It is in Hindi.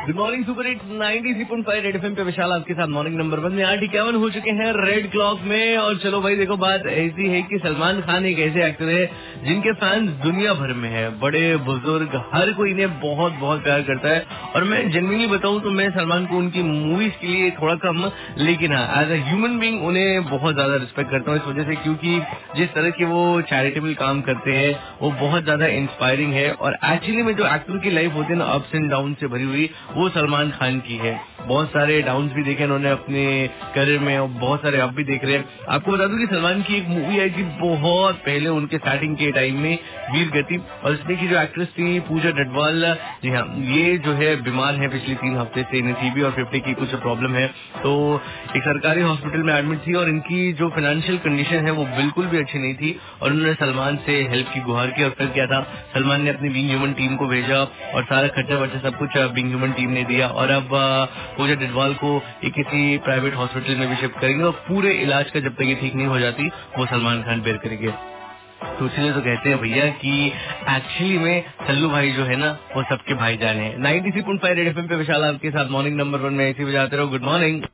Good morning super hits 93.5 red FM पे विशाल आपके साथ मॉर्निंग नंबर 1 में 8:51 हो चुके हैं रेड क्लॉक में। और चलो भाई देखो, बात ऐसी है कि सलमान खान एक ऐसे एक्टर है जिनके फैंस दुनिया भर में है, बड़े बुजुर्ग हर कोई इन्हें बहुत बहुत प्यार करता है। और मैं जेन्युइनली बताऊं तो मैं सलमान को उनकी मूवीज के लिए थोड़ा कम, लेकिन हाँ एज अ ह्यूमन बीइंग उन्हें बहुत ज्यादा रिस्पेक्ट करता हूँ, इस वजह से क्योंकि जिस तरह के वो चैरिटेबल काम करते हैं वो बहुत ज्यादा इंस्पायरिंग है। और एक्चुअली में जो एक्टर की लाइफ होती है ना, अप्स एंड डाउन से भरी हुई, वो सलमान खान की है। बहुत सारे डाउन्स भी देखे उन्होंने अपने करियर में और बहुत सारे अप भी देख रहे हैं। आपको बता दूं कि सलमान की एक मूवी आई थी बहुत पहले उनके स्टार्टिंग के टाइम में, वीर गति, और इसमें की जो एक्ट्रेस थी पूजा डडवाल, जी हाँ, ये जो है बीमार है पिछले 3 हफ्ते से, इन्हें टीबी और फेफड़े की कुछ प्रॉब्लम है। तो एक सरकारी हॉस्पिटल में एडमिट थी और इनकी जो फाइनेंशियल कंडीशन है वो बिल्कुल भी अच्छी नहीं थी। और उन्होंने सलमान से हेल्प की गुहार की और फिर क्या था, सलमान ने अपनी बीइंग ह्यूमन टीम को भेजा और सारा खर्चा वर्चा सब कुछ बीइंग ह्यूमन टीम ने दिया। और अब पूजा डडवाल को एक किसी प्राइवेट हॉस्पिटल में भी शिफ्ट करेंगे और पूरे इलाज का जब तक ये ठीक नहीं हो जाती वो सलमान खान बेयर करेंगे। तो इसलिए तो कहते हैं भैया कि एक्चुअली में सल्लू भाई जो है ना वो सबके भाईजान है। 93.5 रेड एफएम पे विशाल आपके साथ मॉर्निंग नंबर 1 में ऐसे बजाते रहो। Good morning.